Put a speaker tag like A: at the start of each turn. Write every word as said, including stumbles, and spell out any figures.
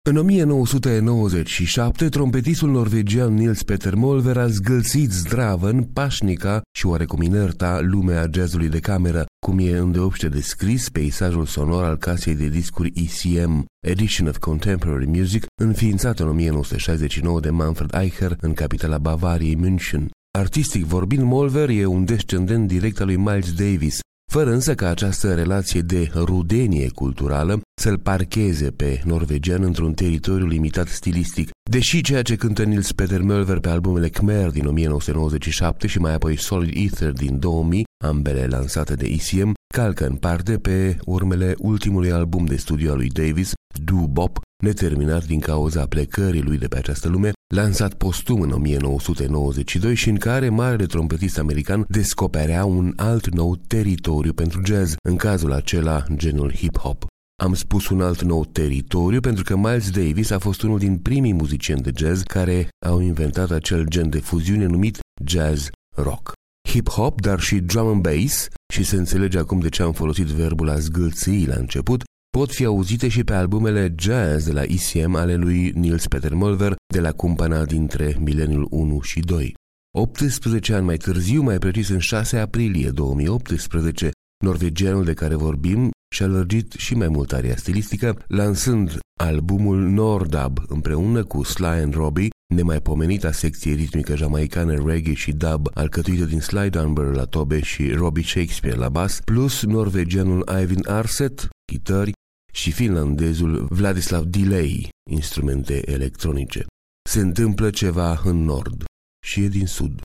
A: În o mie nouă sute nouăzeci și șapte, trompetistul norvegian Nils Petter Molvær a zgâlțit zdravăn, pașnica și oarecum inerta lumea jazzului de cameră, cum e îndeopște descris peisajul sonor al casei de discuri E C M, Edition of Contemporary Music, înființată în o mie nouă sute șaizeci și nouă de Manfred Eicher în capitala Bavariei, München. Artistic vorbind, Molvær e un descendent direct al lui Miles Davis, fără însă ca această relație de rudenie culturală să-l parcheze pe norvegian într-un teritoriu limitat stilistic, deși ceea ce cântă Nils Petter Molvær pe albumele Khmer din o mie nouă sute nouăzeci și șapte și mai apoi Solid Ether din două mii, ambele lansate de E C M, calcă în parte pe urmele ultimului album de studio al lui Davis, Doo Bop, neterminat din cauza plecării lui de pe această lume, lansat postum în o mie nouă sute nouăzeci și doi și în care marele trompetist american descoperea un alt nou teritoriu pentru jazz, în cazul acela genul hip-hop. Am spus un alt nou teritoriu pentru că Miles Davis a fost unul din primii muzicieni de jazz care au inventat acel gen de fuziune numit jazz rock. Hip-hop, dar și drum and bass, și se înțelege acum de ce am folosit verbul a zgâlții la început, pot fi auzite și pe albumele jazz de la E C M ale lui Nils Petter Molvær de la cumpăna dintre mileniul unu și doi. optsprezece ani mai târziu, mai precis în șase aprilie două mii optsprezece, norvegianul de care vorbim și-a lărgit și mai mult aria stilistică, lansând albumul Nordab împreună cu Sly and Robbie, nemaipomenita secție ritmică jamaicană reggae și dub alcătuită din Sly Dunbar la tobe și Robbie Shakespeare la bas, plus norvegianul Eivind Arset, chitări, și finlandezul Vladislav Delay, instrumente electronice. Se întâmplă ceva în nord și e din sud.